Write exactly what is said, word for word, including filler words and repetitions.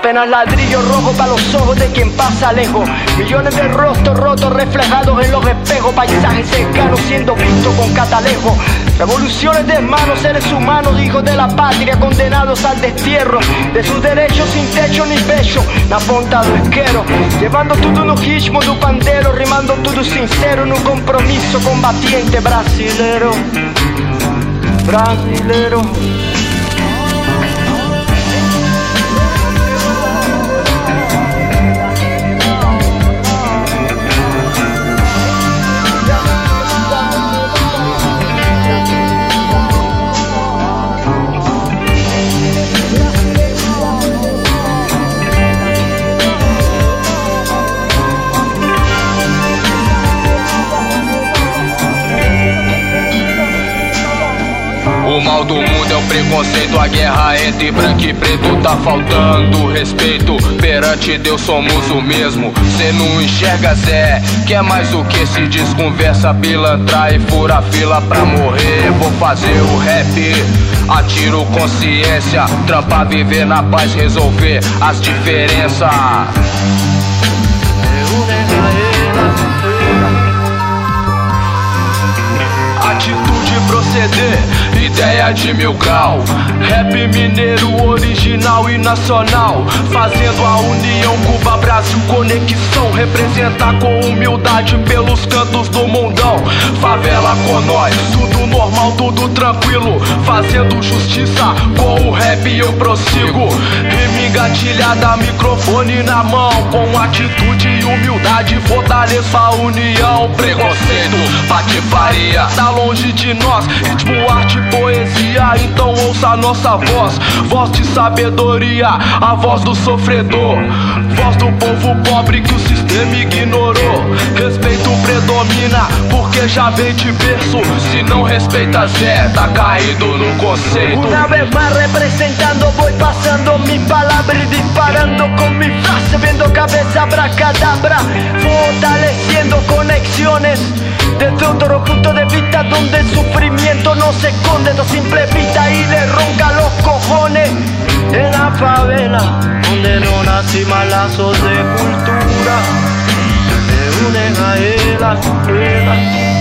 apenas ladrillo rojo para los ojos de quien pasa lejos. Millones de rostros rotos reflejados en los espejos, paisajes cercanos siendo vistos con catalejo. Revoluciones de hermanos, seres humanos, hijos de la patria, condenados al destierro de sus derechos sin techo ni pecho, na ponta do isqueiro, llevando tudo no ritmo do pandeiro, rimando tudo sincero no compromisso combatiente brasileiro, brasileiro. O mal do mundo é o preconceito, a guerra entre branco e preto. Tá faltando respeito, perante Deus somos o mesmo. Cê não enxerga Zé, quer mais o que se desconversa, pilantrar e fura fila pra morrer. Vou fazer o rap, atiro consciência, trampar, viver na paz, resolver as diferenças. Atitude, proceder, ideia de mil grau. Rap mineiro original e nacional, fazendo a união Cuba-Brasil, conexão. Representar com humildade pelos cantos do mundão. Favela com nós, tudo normal, tudo tranquilo, fazendo justiça com o rap eu prossigo. Rima engatilhada, microfone na mão, com atitude e humildade fortaleço a união. Preconceito, patifaria, tá longe de nós, ritmo, arte, poesia, então ouça a nossa voz. Voz de sabedoria, a voz do sofredor, voz do povo pobre que o sistema ignorou. Respeito predomina, porque já vem de berço. Se não respeita Zé, tá caído no conceito. Una vez más representando, voy pasando mi palabra y disparando con mi frase, viendo cabeza abracadabra, fortaleciendo conexiones desde otro punto de vista donde el sufrimiento no se esconde, a simple vista y le ronca los cojones. En la favela donde no nacimos lazos de cultura, se unen a él las velas.